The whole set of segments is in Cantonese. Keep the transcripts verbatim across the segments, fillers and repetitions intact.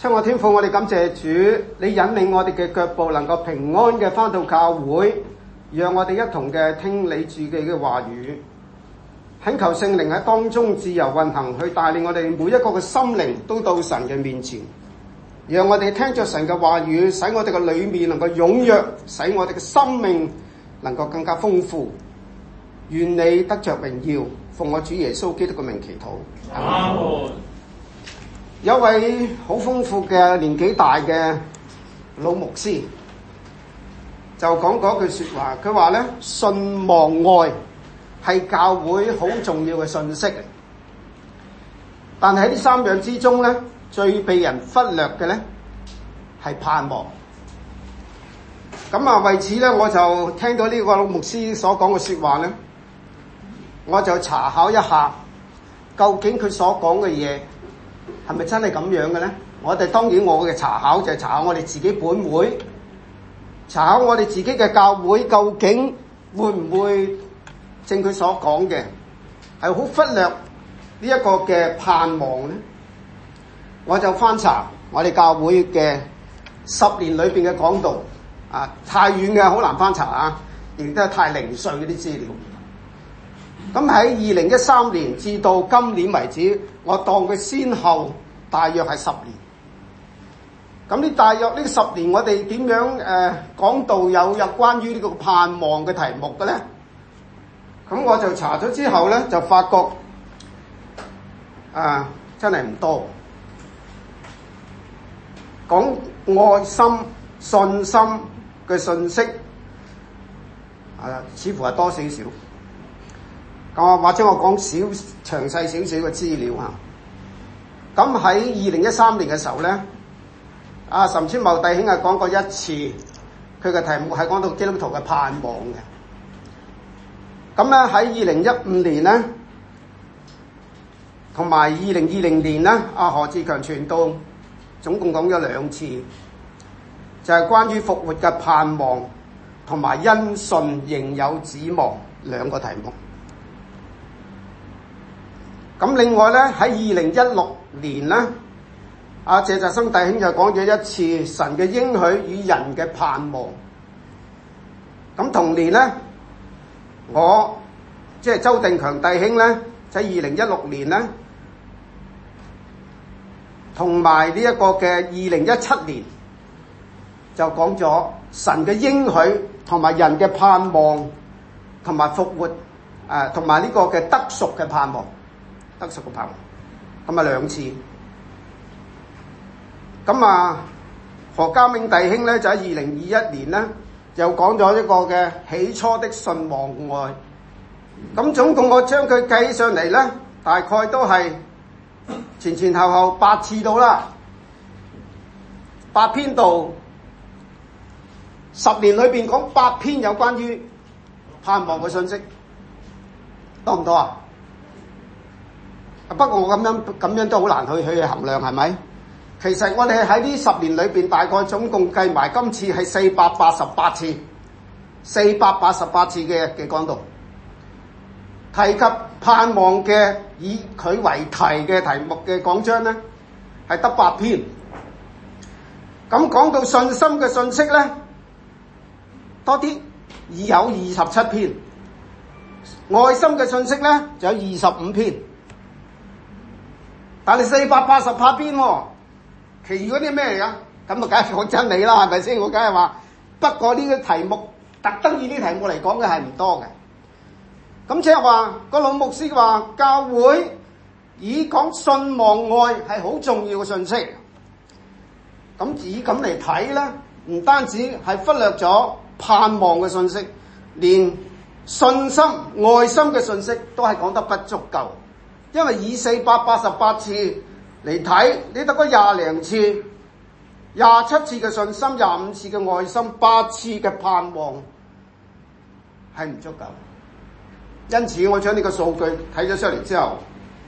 親愛天父，我哋感謝主，你引領我哋嘅腳步能夠平安嘅返到教會，讓我哋一同嘅聽你自己嘅話語。懇求聖靈喺當中自由運行，去帶領我哋每一個嘅心靈都到神嘅面前，讓我哋聽着神嘅話語，使我哋嘅裏面能夠踴躍，使我哋嘅生命能夠更加豐富。願你得着榮耀，奉我主耶穌基督嘅名祈禱。阿門。有位好豐富嘅年紀大嘅老牧師就講嗰句說話，佢話咧，信望愛係教會好重要嘅信息，但係喺呢三樣之中咧，最被人忽略嘅咧係盼望。咁啊，為此咧，我就聽到呢個老牧師所講嘅說話咧，我就查考一下，究竟佢所講嘅嘢係咪真係咁樣嘅咧？我哋當然我嘅查考就係查考我哋自己本會，查考我哋自己嘅教會，究竟會唔會正佢所講嘅係好忽略呢一個嘅盼望咧？我就翻查我哋教會嘅十年裏邊嘅講道，啊，太遠嘅好難翻查啊，亦都係太零碎嗰啲資料。咁喺二零一三年至到今年為止，我當佢先後大約係十年。咁呢大約呢十年，我哋點樣誒、呃、講道有有關於呢個盼望嘅題目嘅咧？咁我就查咗之後咧，就發覺啊，真係唔多。講愛心、信心嘅信息，啊，似乎係多少少。咁或者我講少詳細少少嘅資料嚇。咁喺二零一三年嘅時候咧，阿岑川茂弟兄係講過一次，佢嘅題目係講到基督徒嘅盼望嘅。咁咧喺二零一五年咧，同埋二零二零年咧，阿何志強傳道總共講咗兩次，就係關於復活嘅盼望同埋因信仍有指望兩個題目。咁另外咧喺二零一六年咧，阿謝澤生弟兄就講咗一次神嘅應許與人嘅盼望。咁同年咧，我即係周定強弟兄咧，喺二零一六年咧，同埋呢一個嘅二零一七年就講咗神嘅應許同埋人嘅盼望，同埋復活誒，同埋呢個嘅得贖嘅盼望。得贖嘅盼望，咁啊兩次。咁啊何家銘弟兄咧就喺二零二一年咧，又講咗一個嘅起初的信望愛。咁總共我將佢計上嚟咧，大概都係前前後後八次到啦，八篇道，十年裏邊講八篇有關於盼望嘅信息，多唔多啊？不過我咁樣咁樣都好難去去衡量，係咪？其實我哋喺呢十年裏邊，大概總共計埋今次係四百八十八次，四百八十八次嘅嘅講道，提及盼望嘅以佢為題嘅題目嘅講章咧，係得八篇。咁講到信心嘅信息咧，多啲，已有二十七篇。愛心嘅信息咧，就有二十五篇。但係四百八十八篇喎，其餘嗰啲咩嚟噶？咁啊，梗係講真理啦，係咪先？我梗係話，不過呢個題目特登以呢題目嚟講嘅係唔多嘅。咁即係話個老牧師話，教會以講信望愛係好重要嘅信息。咁以咁嚟睇咧，唔單止係忽略咗盼望嘅信息，連信心、愛心嘅信息都係講得不足夠。因為以四百八十八次嚟睇，你得嗰廿零次，廿七次嘅信心，廿五次嘅愛心，八次嘅盼望，係唔足夠。因此，我將呢個數據睇咗出嚟之後，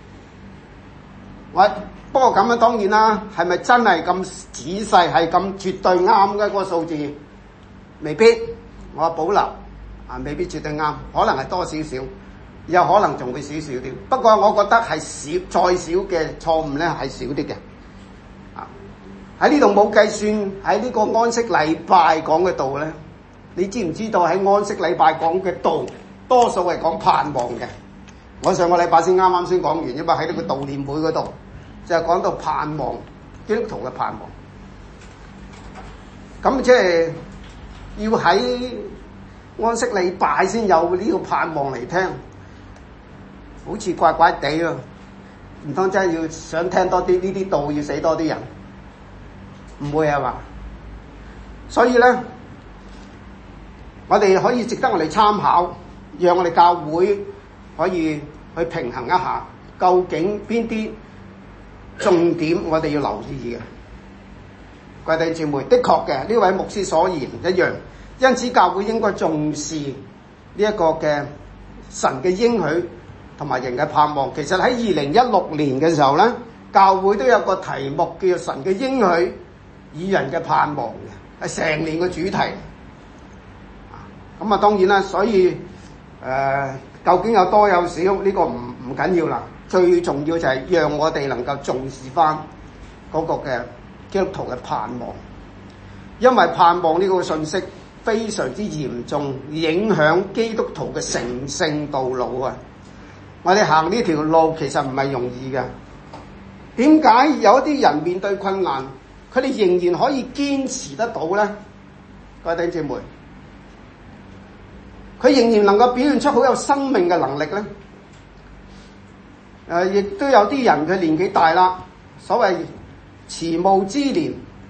我不過咁樣當然啦，係咪真係咁仔細，係咁絕對啱嘅嗰個數字？未必，我保留啊，未必絕對啱，可能係多少少。有可能仲會少少啲，不過我覺得係少再少嘅錯誤咧係少啲嘅，啊， 喺呢度冇計算喺呢個安息禮拜講嘅道咧，你知唔知道喺安息禮拜講嘅道多數係講盼望嘅？我上個禮拜先啱啱先講完，因為喺呢個悼念會嗰度就係講到盼望，基督徒嘅盼望。咁即係要喺安息禮拜先有呢個盼望嚟聽，好似怪怪地咯。唔通真係要想聽多啲呢啲道，要死多啲人？唔會係嘛？所以咧，我哋可以值得我哋參考，讓我哋教會可以去平衡一下，究竟邊啲重點我哋要留意嘅。各位弟兄姊妹，的確嘅呢位牧師所言一樣，因此教會應該重視呢一個嘅神嘅應許同埋人嘅盼望。其實喺二零一六年嘅時候咧，教會都有個題目叫做神嘅應許以人嘅盼望嘅，係成年嘅主題。咁啊，當然啦，所以誒、呃，究竟有多有少呢、這個唔唔緊要啦，最重要就係讓我哋能夠重視翻嗰個嘅基督徒嘅盼望，因為盼望呢個信息非常之嚴重，影響基督徒嘅成聖道路啊！我哋行呢條路其實唔係容易嘅。點解有一啲人面對困難，佢哋仍然可以堅持得到咧？各位弟兄姊妹，佢仍然能夠表現出好有生命嘅能力咧？誒、呃，亦都有啲人佢年紀大啦，所謂遲暮之年，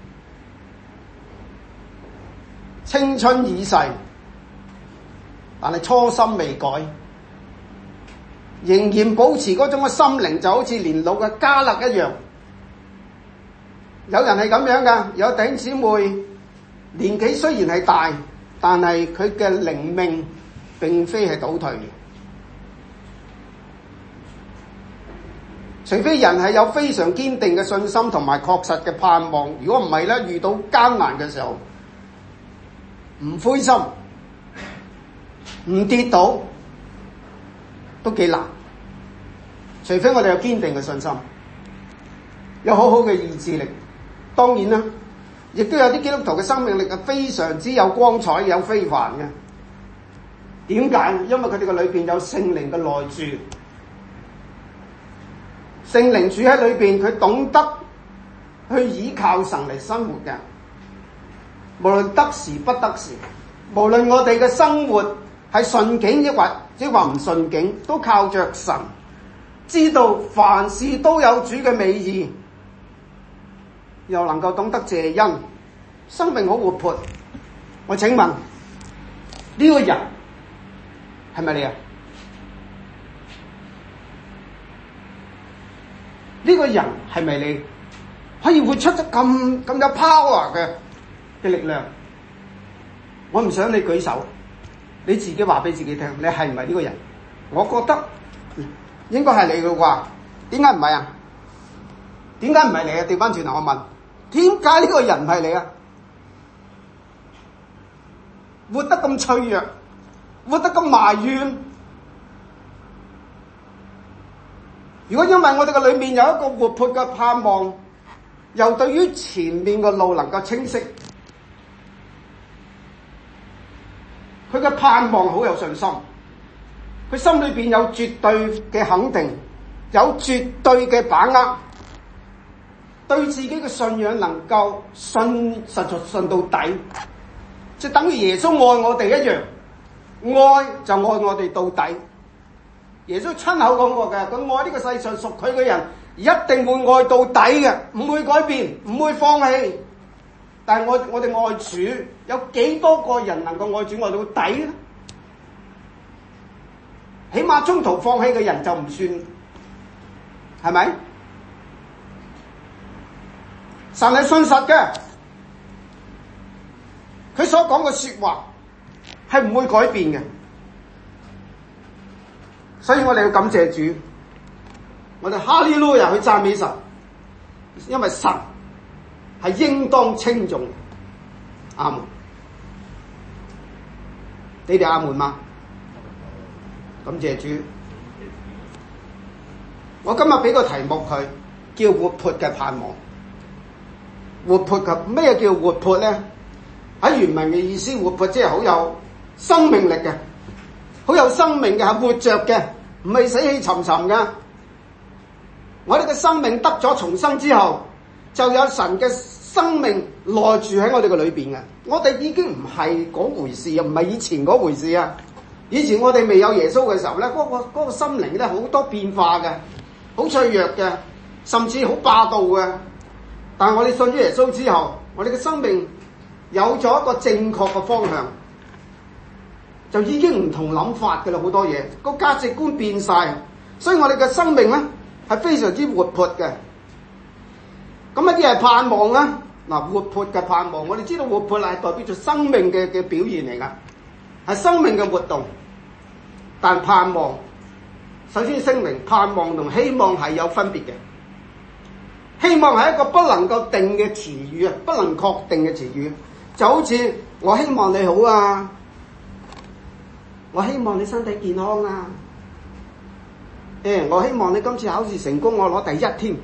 青春已逝，但係初心未改，仍然保持嗰種嘅心靈，就好似年老嘅迦勒一樣。有人係咁樣噶，有弟兄姊妹年紀雖然係大，但係佢嘅靈命並非係倒退嘅。除非人係有非常堅定嘅信心同埋確實嘅盼望，如果唔係咧，遇到艱難嘅時候唔灰心、唔跌倒都幾難。除非我哋有堅定嘅信心，有好好嘅意志力。當然啦，亦都有啲基督徒嘅生命力係非常之有光彩、有非凡嘅。點解？因為佢哋嘅裏邊有聖靈嘅內住。聖靈住喺裏邊，佢懂得去倚靠神嚟生活嘅。無論得時不得時，無論我哋嘅生活係順境抑或抑或唔順境，都靠着神，知道凡事都有主嘅美意，又能夠懂得謝恩，生命好活潑。我請問呢、這個人係咪你啊？呢個人係咪你可以活出得咁咁有 power 嘅嘅力量？我唔想你舉手，你自己話俾自己聽，你係唔係呢個人？我覺得應該係你嘅啩？點解唔係啊？點解唔係你啊？調翻轉頭我問，點解呢個人唔係你啊？活得咁脆弱，活得咁埋怨。如果因為我哋嘅裏面有一個活潑嘅盼望，又對於前面嘅路能夠清晰，佢嘅盼望好有信心，佢心裏邊有絕對嘅肯定，有絕對嘅把握，對自己嘅信仰能夠信實在信到底，即係等於耶穌愛我哋一樣，愛就愛我哋到底。耶穌親口講過嘅，佢愛呢個世上屬佢嘅人，一定會愛到底嘅，唔會改變，唔會放棄。但係我我哋愛主，有幾多個人能夠愛主愛到底咧？起碼中途放棄嘅人就唔算，係咪？神係信實嘅，佢所講嘅說話係唔會改變嘅。所以我哋要感謝主，我哋哈利路亞去讚美神，因為神係應當稱頌。阿門。你哋阿門嗎？感謝主。我今日俾個題目佢，叫活潑嘅盼望。 活潑嘅，咩叫活潑咧？喺原文嘅意思，活潑即係好有生命力嘅，好有生命嘅，係活着嘅，唔係死氣沉沉嘅。我哋嘅生命得咗重生之後，就有神嘅生命內住喺我哋嘅裏邊嘅。我哋已經唔係嗰回事啊，唔係以前嗰回事啊。以前我哋未有耶穌嘅時候咧，嗰個嗰個心靈咧好多變化嘅，好脆弱嘅，甚至好霸道嘅。但係我哋信咗耶穌之後，我哋嘅生命有咗一個正確嘅方向，就已經唔同諗法嘅啦。好多嘢個價值觀變晒，所以我哋嘅生命咧係非常之活潑嘅。咁一啲係盼望啦，嗱，活潑嘅盼望，我哋知道活潑係代表住生命嘅嘅表現嚟噶，係生命嘅活動。但盼望，首先聲明，盼望同希望係有分別嘅。希望係一個不能夠定嘅詞語啊，不能確定嘅詞語，就好似我希望你好啊，我希望你身體健康啊，誒，我希望你今次考試成功，我攞第一添。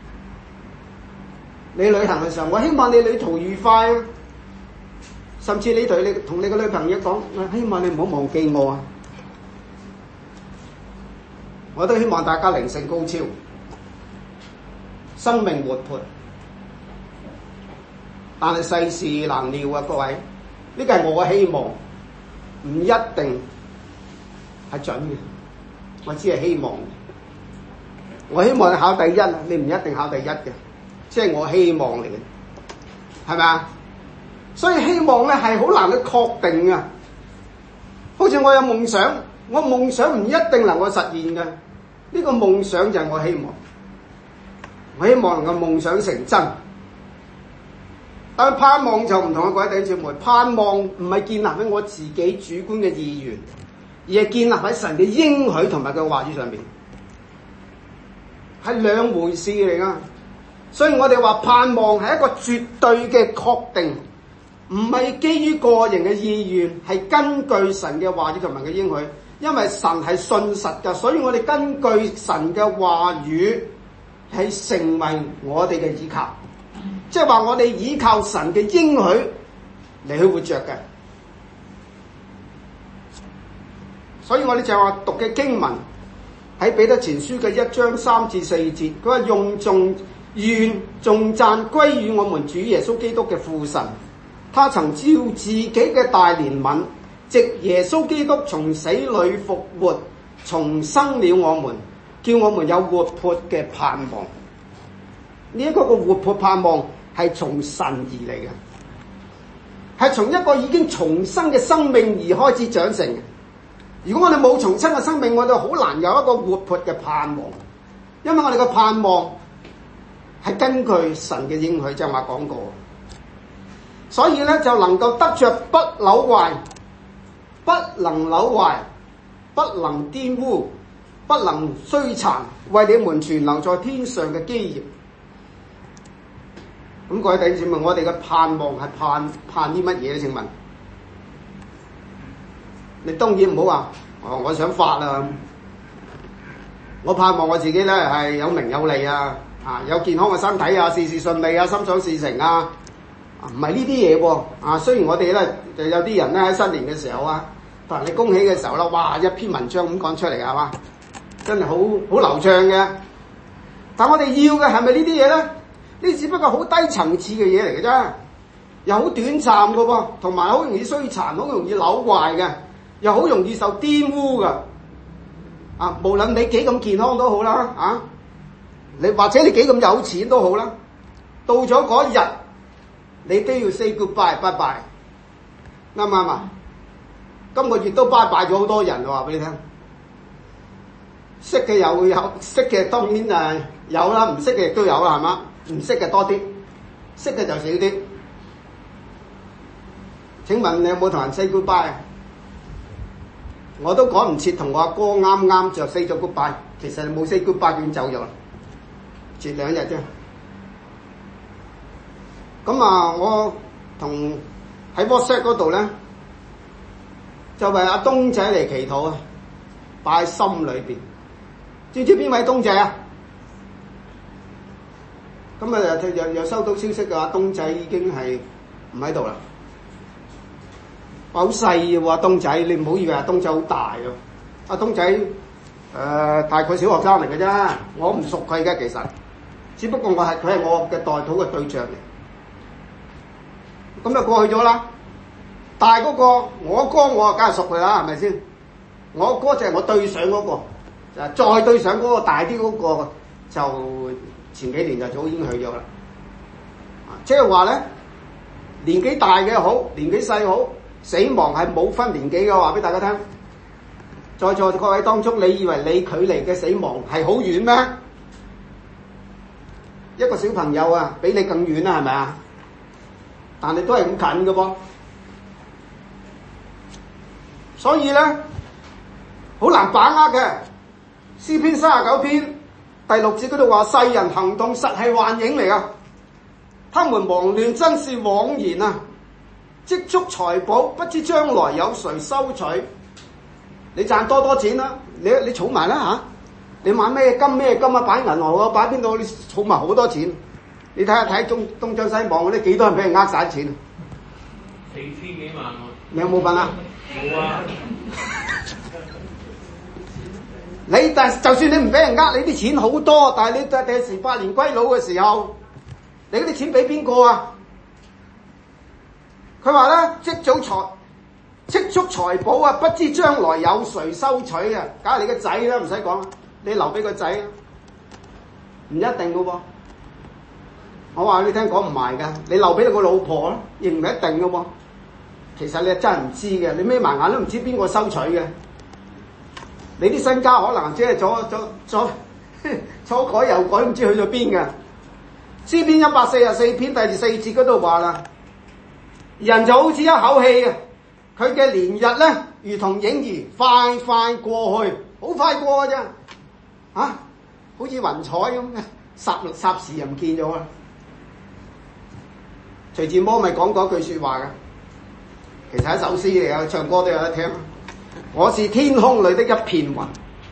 你旅行嘅時候，我希望你旅途愉快啊，甚至你同你同你嘅女朋友講，我希望你唔好忘記我啊。我都希望大家靈性高超，生命活潑，但係世事難料啊，各位，呢個係我嘅希望，唔一定係準嘅，我只係希望。我希望你考第一，你唔一定考第一嘅，即係我希望嚟嘅，係咪啊？所以希望咧係好難去確定嘅，好似我有夢想，我夢想唔一定能夠實現嘅。呢個夢想就係我希望，我希望能夠夢想成真。但係盼望就唔同嘅，各位弟兄姊妹，盼望唔係建立喺我自己主觀嘅意願，而係建立喺神嘅應許同埋嘅話語上面，係兩回事嚟噶。所以我哋話盼望係一個絕對嘅確定，唔係基於個人嘅意願，係根據神嘅話語同埋嘅應許。因為神係信實㗎，所以我哋根據神嘅話語係成為我哋嘅依靠，即係話我哋依靠神嘅應許嚟去活着嘅。所以我哋就話讀嘅經文喺彼得前書嘅一章三至四節，佢話用頌願頌讚歸於我們主耶穌基督嘅父神，他曾照自己嘅大憐憫，藉耶穌基督從死裏復活，重生了我們，叫我們有活潑嘅盼望。呢一個嘅活潑盼望係從神而嚟嘅，係從一個已經重生嘅生命而開始長成嘅。如果我哋冇重生嘅生命，我哋好難有一個活潑嘅盼望，因為我哋嘅盼望係根據神嘅應許，正話講過，所以咧就能夠得着不朽壞。不能朽壞，不能玷污，不能衰殘，為你們存留在天上嘅基業。咁各位弟兄姊妹，我哋嘅盼望係盼盼啲乜嘢咧？請問，你當然唔好話，哦，我想發啊，我盼望我自己咧係有名有利啊，啊有健康嘅身體啊，事事順利啊，心想事成啊，唔係呢啲嘢喎。啊，雖然我哋咧就有啲人咧喺新年嘅時候啊，同你恭喜嘅時候啦，哇！一篇文章咁講出嚟係嘛，真係好好流暢嘅。但我哋要嘅係咪呢啲嘢咧？呢只不過好低層次嘅嘢嚟嘅啫，又好短暫嘅喎，同埋好容易衰殘，好容易朽壞嘅，又好容易受玷污嘅。啊，無論你幾咁健康都好啦，啊，你或者你幾咁有錢都好啦，到咗嗰日你都要 say goodbye，拜拜，啱唔啱啊？今個月都拜拜咗好多人，我話俾你聽，識嘅又會有，識嘅當然誒有啦，唔識嘅亦都有啦，係嘛？唔識嘅多啲，識嘅就少啲。請問你有冇同人 say goodbye？ 我都趕唔切同我阿哥啱啱就 say 咗 goodbye， 其實你冇 say goodbye 已經走咗啦，遲兩日啫。咁啊，我同喺 WhatsApp 嗰度咧，就為阿東仔嚟祈禱啊，擺喺心裏邊。知唔知邊位東仔啊？ 咁啊又又又收到消息嘅話，東仔已經係唔喺度啦。好細嘅喎，東仔，你唔好以為阿東仔好大喎。阿東仔誒、呃、大概小學生嚟嘅啫，我唔熟佢嘅其實，只不過我係佢係我嘅代禱嘅對象嚟。咁就過去咗啦。大嗰個我哥我啊梗係熟佢啦，係咪先？我哥就係我對上嗰、那個，就再對上嗰個大啲嗰個，就前幾年就早已經去咗啦。即係話咧，年紀大嘅好，年紀細好，死亡係冇分年紀嘅，話俾大家聽。在座各位當中，你以為你距離嘅死亡係好遠咩？一個小朋友啊，比你更遠啦，係咪啊？但係都係咁近嘅噃。所以咧，好難把握嘅。詩篇三十九篇第六節嗰度話：世人行動實係幻影嚟啊！他們忙亂真是枉然啊！積蓄財寶，不知將來有誰收取？你賺多多錢啦，你你儲埋啦嚇！你買咩金咩金啊？擺銀行啊，擺邊度？你儲埋好多錢。你睇下睇東東張西望嗰啲幾多人俾人呃晒錢？ 四千幾萬喎！ 你有冇份啊？ 冇啊！ 你但就算你唔俾人呃，你啲錢好多，但係你第第時百年歸老嘅時候，你嗰啲錢俾邊個啊？佢話咧，積早財積蓄財寶啊，不知將來有誰收取啊？梗係你個仔啦，唔使講，你留俾個仔，唔一定嘅喎。我話你聽講唔埋㗎，你留俾你個老婆咧，亦唔一定嘅喎。其實你係真係唔知嘅，你眯埋眼都唔知邊個收取嘅。你啲身家可能即係左左左左改右改，唔知去咗邊嘅。詩篇一百四十四篇第四節嗰度話啦，人就好似一口氣嘅，佢嘅年日咧如同影兒，快快過去，好快過嘅啫，啊，好似雲彩咁嘅，霎霎時又唔見咗啦。徐志摩咪講過一句説話嘅，其實係一首詩嚟嘅，唱歌都有得聽。我是天空裏的一片雲，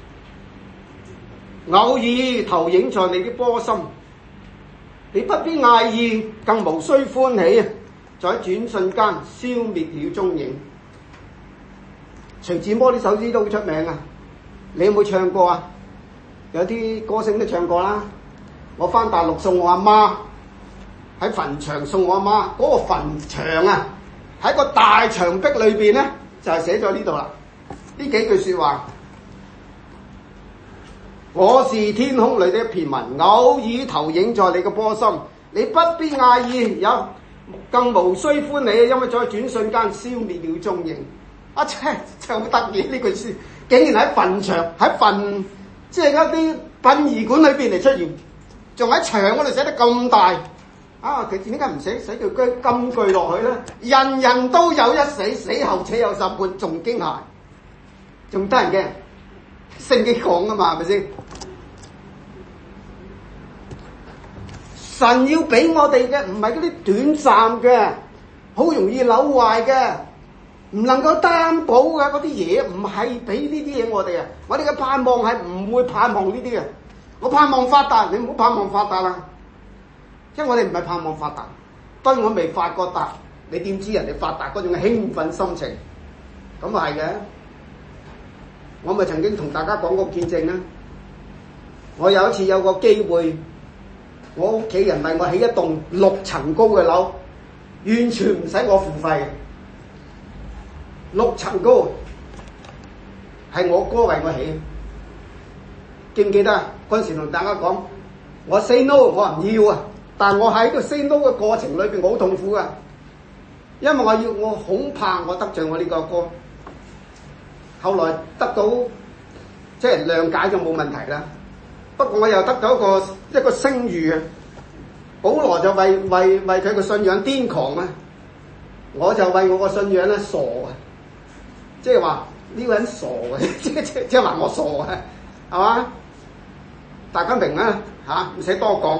偶爾投影在你的波心，你不必訝異，更無需歡喜，在轉瞬間消滅了蹤影。徐志摩呢首詩都好出名啊！你有冇唱過啊？有啲歌星都唱過啦。我返大陸送我阿媽，喺墳場送我阿媽，嗰、那個墳場啊，喺個大牆壁裏邊咧，就係寫咗呢度啦。呢幾句説話，我是天空裏的一片雲，偶爾投影在你嘅波心，你不必訝異，有更無需歡喜，因為在轉瞬間消滅了蹤影。啊，真真好得意呢句詩，竟然喺墳場喺墳，即係嗰啲殯儀館裏邊嚟出現，仲喺牆嗰度寫得咁大。啊，佢點解唔寫寫句金句落去咧？人人都有一死，死後且有審判，仲驚嚇。仲得人驚，聖經講噶嘛，係咪先？神要俾我哋嘅唔係嗰啲短暫嘅，好容易扭壞嘅，唔能夠擔保嘅嗰啲嘢，唔係俾呢啲嘢我哋啊！我哋嘅盼望係唔會盼望呢啲嘅。我盼望發達，你唔好盼望發達啦，因為我哋唔係盼望發達。當然我未發過達，你點知人哋發達嗰種興奮心情？咁啊係嘅。我咪曾經同大家講過見證啦。我有一次有個機會，我屋企人為我起一棟六層高嘅樓，完全唔使我付費。六層高係我哥為我起，記唔記得啊？嗰陣時同大家講，我 say no， 我唔要啊！但係我喺個 say no 嘅過程裏邊，我好痛苦噶，因為我要我恐怕我得罪我呢個哥。後來得到即係諒解就冇問題啦。不過我又得到一個一個聲譽啊！保羅就為為為佢個信仰癲狂啊，我就為我個信仰咧傻啊！即係話呢個人傻嘅，即即即係話我傻啊，係嘛？大家明啦嚇，唔使多講。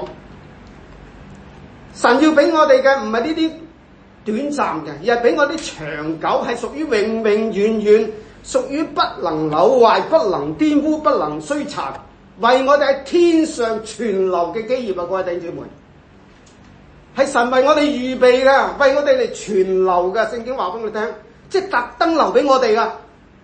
神要俾我哋嘅唔係呢啲短暫嘅，而係俾我啲長久，係屬於永永遠遠。屬於不能朽壞、不能玷污、不能衰殘，為我哋喺天上存留嘅基業啊！各位弟兄姊妹， 係神為我哋預備嘅，為我哋嚟存留嘅。聖經話俾我哋聽，即係特登留俾我哋噶。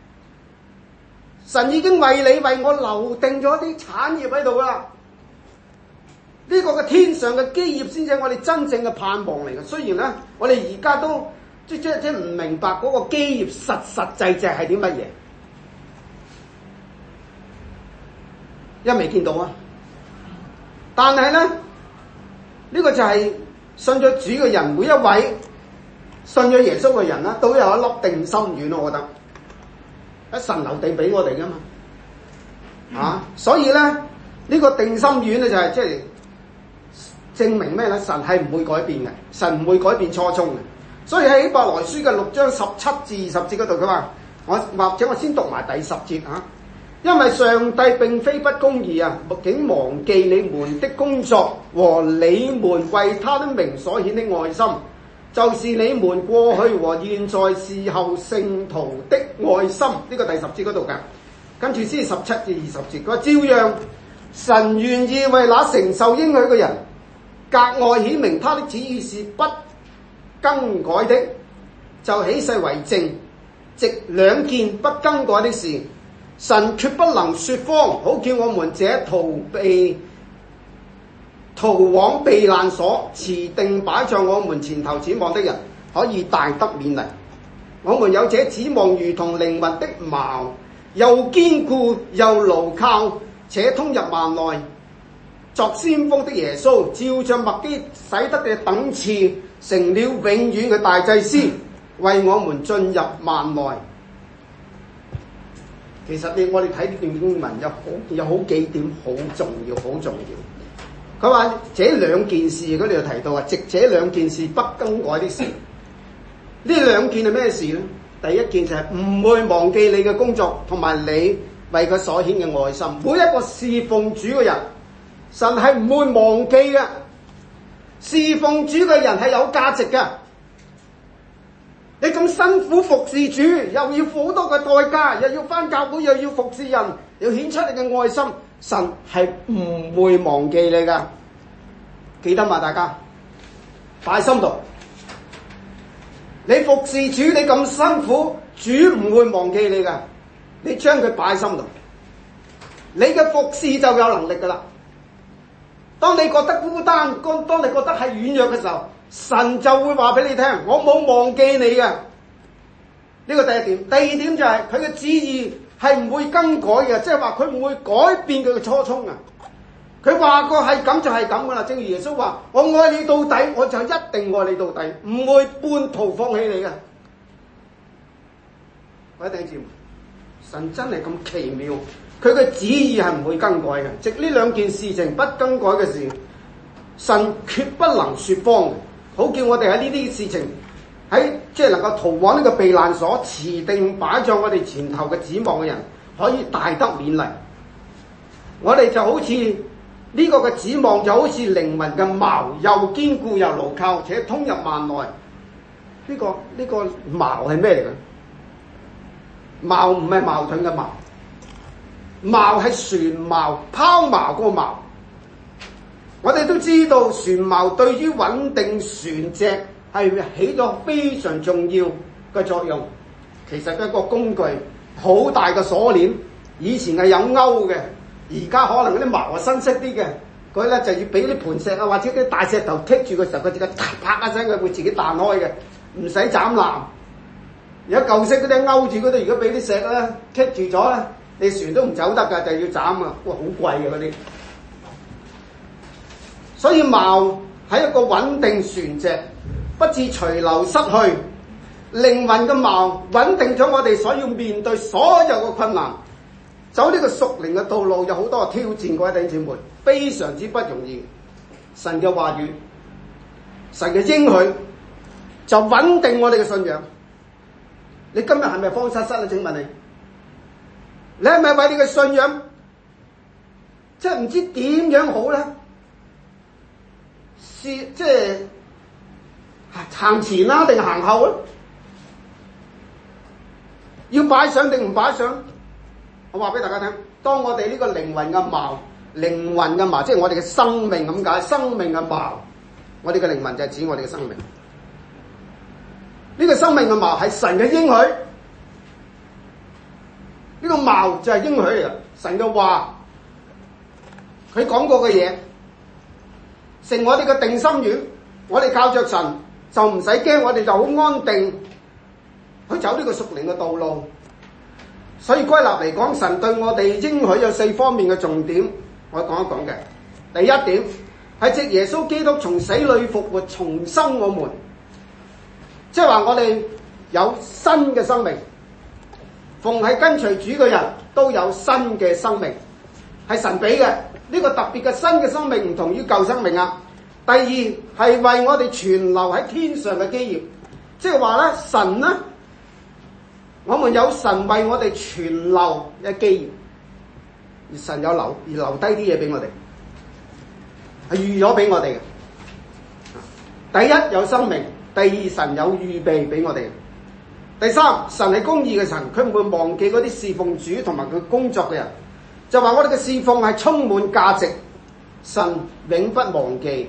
神已經為你為我留定咗啲產業喺度啦。呢個嘅天上嘅基業先至係我哋真正嘅盼望嚟嘅。雖然咧，我哋而家都即即即唔明白嗰個基業實實際際係啲乜嘢，因為未見到啊。但係咧，呢個就係信咗主嘅人，每一位信咗耶穌嘅人啦，都有一粒定心丸，我覺得。喺神留地俾我哋噶嘛，啊，所以咧呢、這個定心丸咧就係即係證明咩咧？神係唔會改變嘅，神唔會改變初衷嘅。所以喺希伯來書嘅六章十七至二十節嗰度，佢話我或者我先讀埋第十節啊，因為上帝並非不公義啊，竟忘記你們的工作和你們為他的名所顯的愛心。就是你們過去和現在侍候聖徒的愛心，呢、這個第十節嗰度㗎。跟住先十七至二十節，佢話照樣神願意為那承受應許嘅人，格外顯明他的旨意是不更改的，就起誓為證，藉兩件不更改的事，神決不能說謊，好叫我們這逃避逃往避難所，持定擺在我們前頭指望的人，可以大得勉勵。我們有這指望，如同靈魂的錨，又堅固又牢靠，且通入幔內。作先鋒的耶穌，照着麥基洗德嘅等次，成了永遠嘅大祭司，為我們進入幔內。其實你我哋睇呢段經文有好有好幾點好重要，好重要。佢話這兩件事，嗰度有提到啊，藉這兩件事不更改的事。呢兩件係咩事咧？第一件就係唔會忘記你嘅工作，同埋你為佢所顯嘅愛心。每一個侍奉主嘅人，神係唔會忘記嘅。侍奉主嘅人係有價值嘅。你咁辛苦服侍主，又要付好多嘅代價，又要返教會，又要服侍人，要顯出你嘅愛心。神係唔會忘記你噶，記得嘛？大家擺心度。你服侍主，你咁辛苦，主唔會忘記你噶。你將佢擺心度，你嘅服侍就有能力噶啦。當你覺得孤單，當當你覺得係軟弱嘅時候，神就會話俾你聽：我冇忘記你嘅。呢個第一點。第二點就係佢嘅旨意係唔會更改嘅，即係話佢唔會改變佢嘅初衷啊！佢話過係咁就係咁噶啦，正如耶穌話：我愛你到底，我就一定愛你到底，唔會半途放棄你嘅。各位弟兄姊妹，神真係咁奇妙，佢嘅旨意係唔會更改嘅。藉呢兩件事情不更改嘅事，神決不能說謊，好叫我哋喺呢啲事情喺即係能夠逃往呢個避難所，持定擺在我哋前頭嘅指望嘅人，可以大得勉勵。我哋就好似呢、這個嘅指望，就好似靈魂嘅錨，又堅固又牢靠，且通入幔內。呢、這個呢、這個錨係咩嚟嘅？錨唔係矛盾嘅錨，錨係船錨、拋錨個錨。我哋都知道船錨對於穩定船隻係起咗非常重要嘅作用。其實一個工具，好大嘅鎖鏈，以前係有鈎嘅。而家可能嗰啲錨係新式啲嘅，佢咧就要俾啲盤石啊，或者啲大石頭棘住嘅時候，佢自己啪一聲，佢會自己彈開嘅，唔使斬纜。而家舊式嗰啲勾住嗰啲，如果俾啲石咧棘住咗咧，你船都唔走得㗎，就要斬啊！哇，好貴嘅嗰啲。所以錨係一個穩定船隻，不致隨流失去。靈魂嘅錨穩定咗我哋所要面對所有嘅困難。走呢個屬靈嘅道路有好多挑戰，各位弟兄姊妹，非常之不容易。神嘅話語，神嘅應許就穩定我哋嘅信仰。你今日係咪慌失失啊？請問你，你係咪為你嘅信仰即係唔知點樣好咧？是即係行前啦，定行後咧？要擺上定唔擺上？我話俾大家聽，當我哋呢個靈魂嘅錨，靈魂嘅錨，即係我哋嘅生命咁解，生命嘅錨我哋嘅靈魂就係指我哋嘅生命。呢、這個生命嘅貌係神嘅應許，呢、這個貌就係應許嚟嘅。神嘅話，佢講過嘅嘢，成我哋嘅定心丸。我哋靠着神就唔使驚，我哋就好安定去走呢個屬靈嘅道路。所以歸納嚟講，神對我哋應許有四方面嘅重點，我講一講嘅。第一點係藉耶穌基督從死裏復活，重生我們，即係話我哋有新嘅生命。逢係跟隨主嘅人都有新嘅生命，係神俾嘅。呢個特別嘅新嘅生命唔同於舊生命啊。第二係為我哋存留喺天上嘅基業，即係話咧神咧，我們有神為我哋存留嘅基業，而神有留而留低啲嘢俾我哋，係預咗俾我哋嘅。第一有生命，第二神有預備俾我哋。第三，神係公義嘅神，佢唔會忘記嗰啲侍奉主同埋佢工作嘅人，就話我哋嘅侍奉係充滿價值，神永不忘記。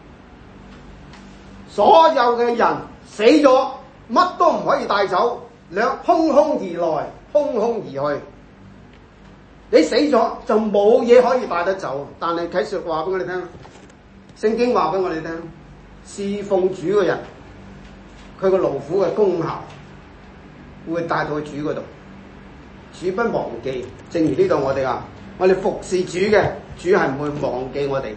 所有嘅人死咗，乜都唔可以帶走，兩空空而來，空空而去。你死咗就冇嘢可以帶得走，但係啟示話俾我哋聽，聖經話俾我哋聽，侍奉主嘅人，佢個勞苦嘅功效會帶到去主嗰度，主不忘記。正如呢度我哋話，我哋服侍主嘅，主係唔會忘記我哋。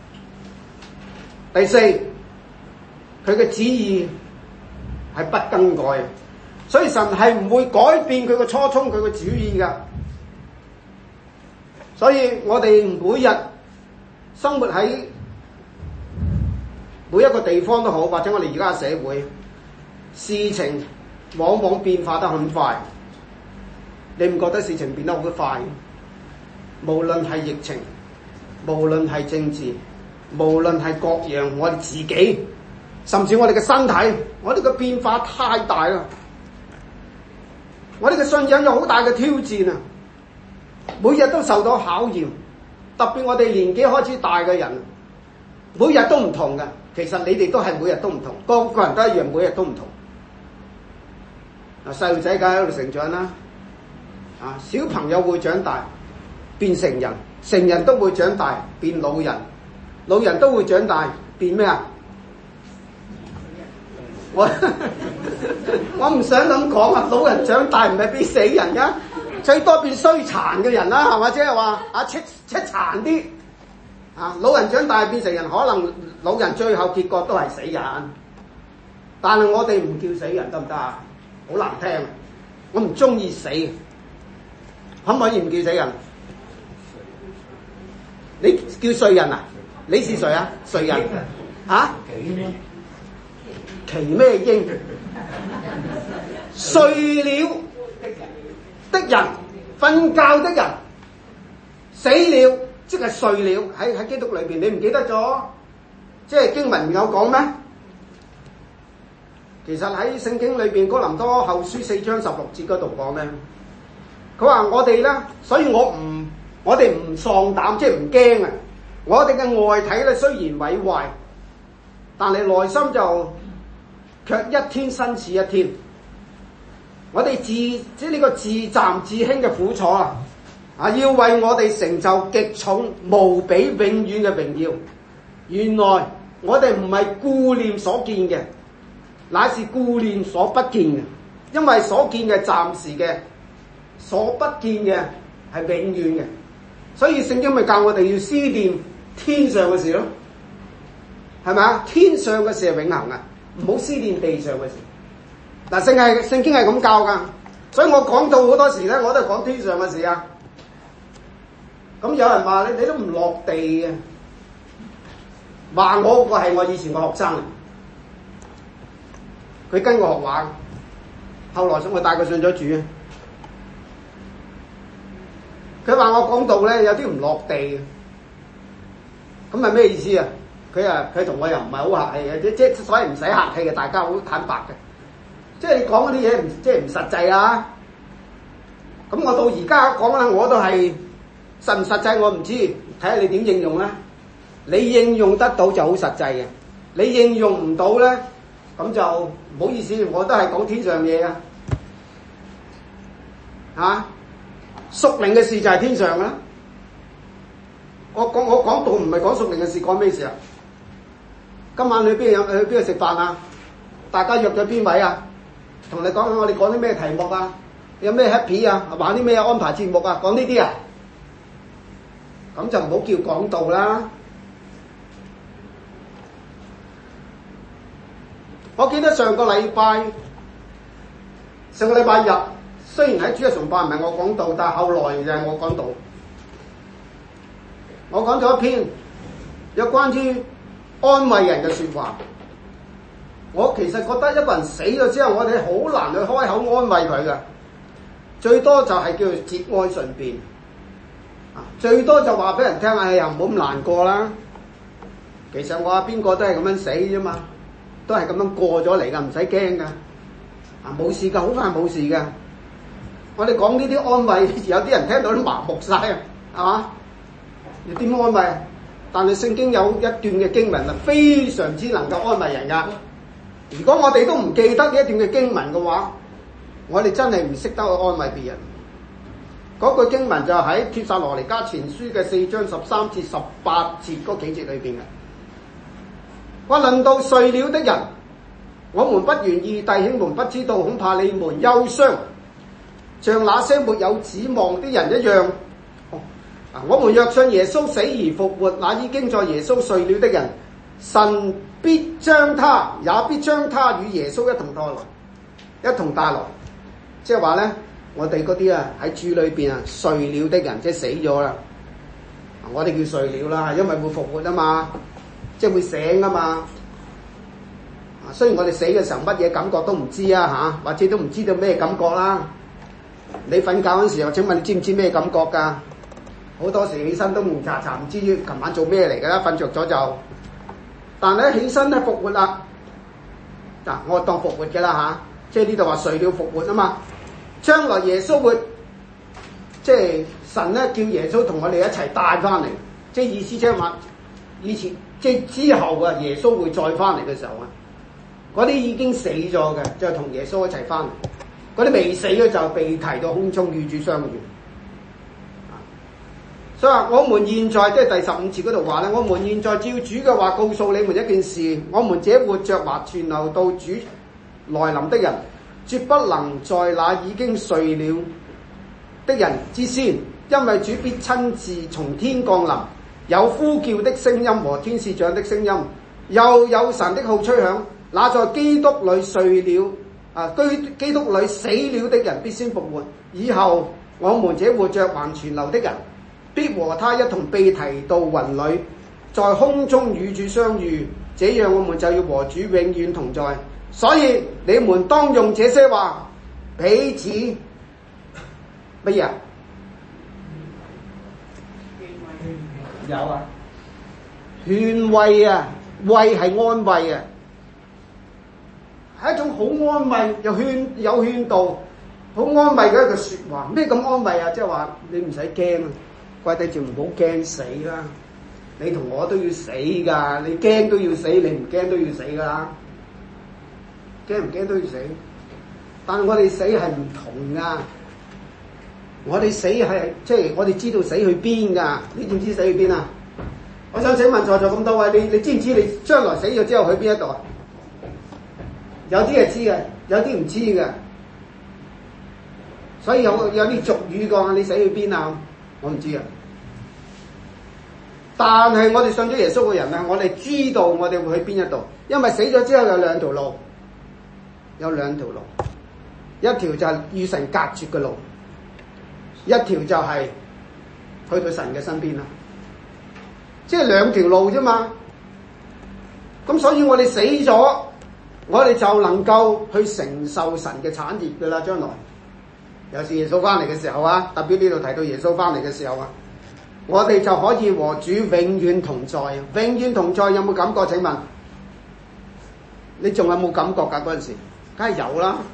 第四，佢嘅旨意係不更改，所以神係唔會改變佢嘅初衷，佢嘅旨意噶。所以我哋每日生活喺每一個地方都好，或者我哋而家嘅社會，事情往往變化得很快。你唔覺得事情變得好快？無論係疫情，無論係政治，無論係各樣，我哋自己，甚至我哋嘅身體，我哋嘅變化太大啦。我哋嘅信仰有好大嘅挑戰啊！每日都受到考驗，特別我哋年紀開始大嘅人，每日都唔同㗎。其實你哋都係每日都唔同，個個人都一樣，每日都唔同。啊，細路仔梗係喺度成長啦，啊，小朋友會長大變成人，成人都會長大變老人，老人都會長大變咩啊？我我唔想咁講啊！老人長大唔係變死人㗎，最多變衰殘嘅人啦，係嘛？即係話啊，chết chết殘啲啊！老人長大變成人，可能老人最後結果都係死人，但係我哋唔叫死人得唔得啊？好難聽，我唔中意死，可唔可以唔叫死人？你叫睡人啊？你是誰啊？睡人嚇？其咩應？睡了的人，瞓覺的人，死了即係睡了。喺喺基督裏邊，你唔記得咗？即係經文有講咩？其實喺聖經裏邊，哥林多後書四章十六節嗰度講咧，佢話我哋咧，所以我唔，我哋唔喪膽，即係唔驚啊！我哋嘅外體咧雖然毀壞，但係內心就卻一天新似一天。我哋自即係呢個自暫自輕嘅苦楚啊，啊要為我哋成就極重無比永遠嘅榮耀。原來我哋唔係顧念所見嘅，乃是顧念所不見嘅。因為所見嘅暫時嘅，所不見嘅係永遠嘅。所以聖經咪教我哋要思念天上嘅事咯，係咪啊？天上嘅事係永恆啊，唔好思念地上嘅事。嗱，聖係聖經係咁教噶，所以我講到好多時咧，我都係講天上嘅事啊。咁有人話你你都唔落地嘅，話我個係我以前個學生，佢跟我學畫，後來我帶佢信咗主。佢話我講道咧有啲唔落地，咁係咩意思啊？佢啊佢同我又唔係好客氣嘅，即即所謂唔使客氣嘅，大家好坦白嘅。即係你講嗰啲嘢唔即係唔實際啊！咁我到而家講啦，我都係實唔實際我唔知，睇下你點應用啦。你應用得到就好實際嘅， 你應用唔到咧，咁就唔好意思，我都係講天上嘢啊！嚇，屬靈嘅事就係天上啦。我講我講道唔係講屬靈嘅事，講咩事啊？今晚去邊去邊度食飯啊？大家約咗邊位啊？同你講下我哋講啲咩題目啊？有咩 happy 啊？玩啲咩安排節目啊？講呢啲啊？咁就唔好叫講道啦。我記得上個禮拜，上個禮拜日，雖然喺主日崇拜唔係我講道，但係後來就係我講道。我講咗一篇有關於安慰人嘅説話。我其實覺得一個人死咗之後，我哋好難去開口安慰佢嘅，最多就係叫做節哀順變。啊，最多就話俾人聽，哎呀，唔好咁難過啦。其實我話邊個都係咁樣死啫嘛。都係咁樣過咗嚟㗎，唔使驚㗎。啊，冇事㗎，好快冇事㗎。我哋講呢啲安慰，有啲人聽到都麻木晒啊，係嘛？你點安慰？但係聖經有一段嘅經文啊，非常之能夠安慰人㗎。如果我哋都唔記得呢一段嘅經文嘅話，我哋真係唔識得去安慰別人。嗰句經文就喺帖撒羅尼迦前書嘅四章十三至十八節嗰幾節裏邊嘅。我論到睡了的人，我們不願意弟兄們不知道，恐怕你們憂傷，像那些沒有指望的人一樣。我們若信耶穌死而復活，那已經在耶穌睡了的人，神必將他，也必將他與耶穌一同帶來，一同帶來。即係話咧，我哋嗰啲啊喺主裏邊啊睡了的人，即係死咗啦。我哋叫睡了啦，因為會復活啊嘛。即係會醒啊嘛！啊，雖然我哋死嘅時候乜嘢感覺都唔知啊嚇，或者都唔知道咩感覺啦。你瞓覺嗰陣時候，請問你知唔知咩感覺㗎？好多時起身都蒙查查，唔知琴晚做咩嚟㗎啦，瞓着咗就。但係一起身咧復活啦，嗱我當復活嘅啦嚇，即係呢度話睡了復活啊嘛。將來耶穌會，即係神咧叫耶穌同我哋一齊帶翻嚟，即係意思即係話以前。即係之後啊，耶穌會再翻嚟嘅時候啊，嗰啲已經死咗嘅就同耶穌一齊翻嚟，嗰啲未死嘅就被提到空中與主相遇。所以話我們現在即係第十五節嗰度話咧，我們現在照主嘅話告訴你們一件事，我們這活着或存留到主來臨的人，絕不能在那已經睡了的人之先，因為主必親自從天降臨。有呼叫的聲音和天使長的聲音，又有神的號吹響。那在基督裏睡了啊，基基督裏死了的人必先復活。以後我們這活着還存留的人，必和他一同被提到雲裏，在空中與主相遇。這樣我們就要和主永遠同在。所以你們當用這些話彼此乜嘢？有啊，勸慰啊，慰係安慰啊，係一種好安慰又勸有勸導，好安慰嘅一個説話。咩咁安慰啊？即係話你唔使驚啊，跪低住唔好驚死啦。你同我都要死㗎，你驚都要死，你唔驚都要死㗎啦。驚唔驚都要死，但係我哋死係唔同㗎。我哋死係即係我哋知道死去邊㗎？你知唔知死去邊啊？我想請問在座咁多位，你你知唔知你將來死咗之後去邊一度啊？有啲係知嘅，有啲唔知嘅。所以有有啲俗語講你死去邊啊？我唔知啊。但係我哋信咗耶穌嘅人咧，我哋知道我哋會去邊一度，因為死咗之後有兩條路，有兩條路，一條就係與神隔絕嘅路。一條就係去到神嘅身邊啦，即係兩條路啫嘛。咁所以我哋死咗，我哋就能夠去承受神嘅產業噶啦。將來有時耶穌翻嚟嘅時候啊，特別呢度提到耶穌翻嚟嘅時候啊，我哋就可以和主永遠同在。永遠同在有冇感覺？請問你仲有冇感覺㗎？嗰陣時梗係有啦。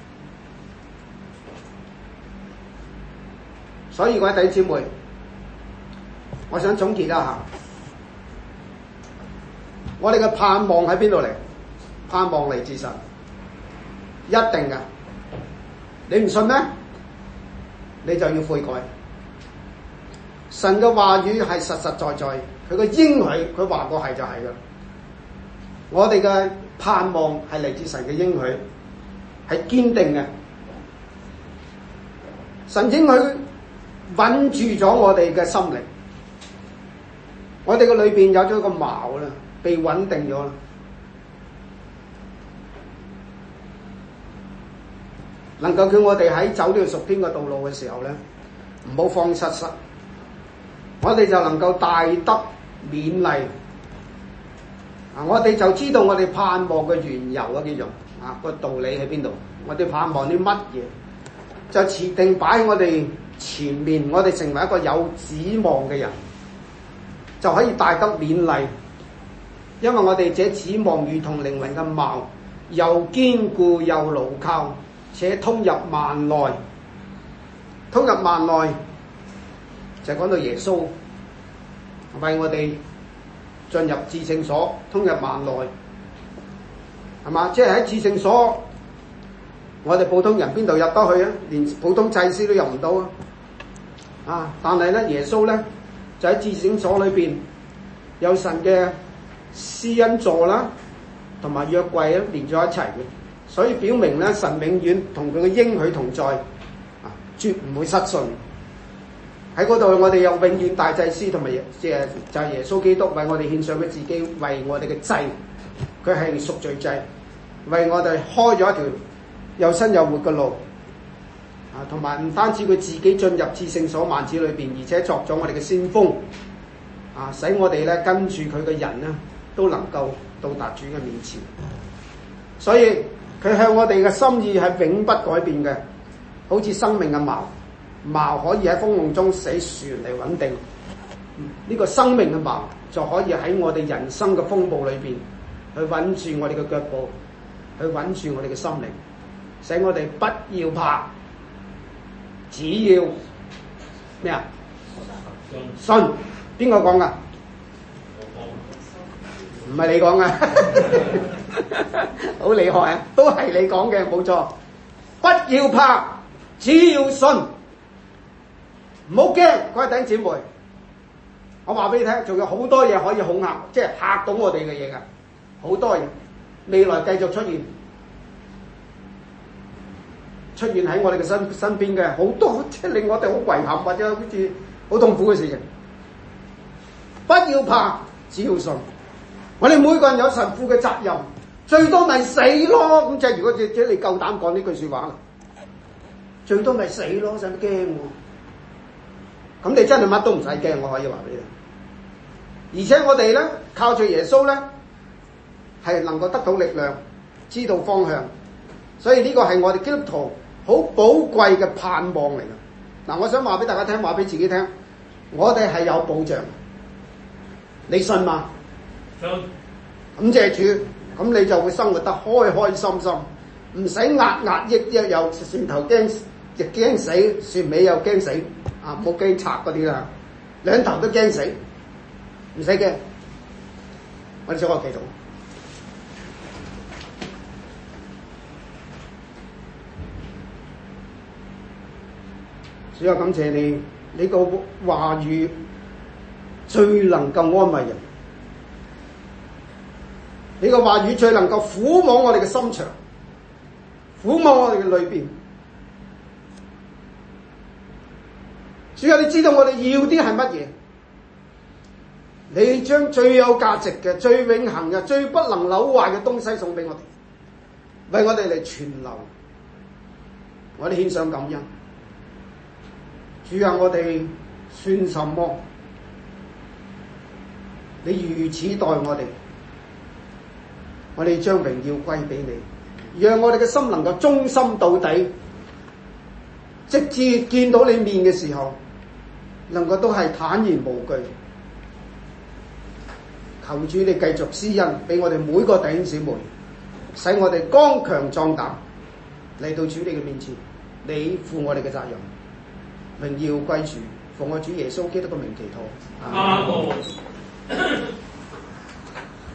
所以各位弟兄姊妹，我想總結一下， 我哋嘅盼望喺邊度嚟？盼望嚟自神，一定嘅。你唔信咩？你就要悔改。神嘅話語係實實在在，佢嘅應許，佢話過係就係㗎。我哋嘅盼望係嚟自神嘅應許，係堅定嘅。神應許穩住咗我哋嘅心靈，我哋嘅裏邊有咗一個錨啦，被穩定咗啦。能夠叫我哋喺走呢條屬天嘅道路嘅時候咧，唔好慌失失，我哋就能夠大得勉勵。啊，我哋就知道我哋盼望嘅緣由啊，叫做啊個道理喺邊度？我哋盼望啲乜嘢？就設定擺喺我哋前面，我哋成為一個有指望嘅人，就可以大得勉勵。因為我哋這指望如同靈魂嘅錨，又堅固又牢靠，且通入幔內。通入幔內就講到耶穌為我哋進入至聖所，通入幔內，係嘛？即係喺至聖所，我哋普通人邊度入得去啊？連普通祭司都入唔到啊！啊！但係咧，耶穌咧就喺至聖所裏邊有神嘅施恩座啦，同埋約櫃咧連咗一齊嘅，所以表明咧神永遠同佢嘅應許同在，啊，絕唔會失信。喺嗰度，我哋有永遠大祭司，同埋即係就係耶穌基督為我哋獻上佢自己，為我哋嘅祭，佢係贖罪祭，為我哋開咗一條又新又活嘅路。啊，同埋唔單止佢自己進入至聖所幔子裏邊，而且作咗我哋嘅先鋒，啊，使我哋咧跟住佢嘅人咧都能夠到達主嘅面前。所以佢向我哋嘅心意係永不改變嘅，好似生命嘅錨。錨可以喺風浪中使船嚟穩定，呢、嗯這個生命嘅錨就可以喺我哋人生嘅風暴裏邊去穩住我哋嘅腳步，去穩住我哋嘅心靈，使我哋不要怕，只要咩啊？信。邊個講噶？唔係你講噶，好厲害啊！都係你講嘅，冇錯。不要怕，只要信。唔好驚，各位弟兄姊妹，我話俾你聽，仲有好多嘢可以恐嚇，即係嚇到我哋嘅嘢噶，好多嘢未來繼續出現，出現喺我哋嘅身身邊嘅好多，即係令我哋好遺憾或者好似好痛苦嘅事情。不要怕，只要信。我哋每個人有神父嘅責任，最多咪死咯。咁即係如果即係你夠膽講呢句說話啦，最多咪死咯，使乜驚喎？咁你真係乜都唔使驚，我可以話俾你。而且我哋咧靠住耶穌咧，係能夠得到力量，知道方向。所以呢個係我哋基督徒好寶貴嘅盼望嚟嘅。嗱，我想話俾大家聽，話俾自己聽，我哋係有保障。你信嗎？ 信。 咁謝主，咁你就會生活得開開心心，唔使壓壓抑抑，又船頭驚，亦驚死，船尾又驚死。啊！冇驚拆嗰啲啦，兩頭都驚死，唔使驚。我哋小學祈禱，主啊，感謝你，你個話語最能夠安慰人，你個話語最能夠撫摸我哋嘅心腸，撫摸我哋嘅裏邊。主啊，你知道我哋要啲係乜嘢？你將最有價值嘅、最永恆嘅、最不能朽壞嘅東西送俾我哋，為我哋嚟存留。我哋獻上感恩。主啊，我哋算什麼？你如此待我哋，我哋將榮耀歸俾你，讓我哋嘅心能夠忠心到底，直至見到你面嘅時候，能夠都係坦然無懼。求主你繼續施恩俾我哋每個弟兄姊妹，使我哋剛強壯膽嚟到主你嘅面前，你負我哋嘅責任，榮耀歸主，奉我主耶穌基督嘅名祈禱。 阿門。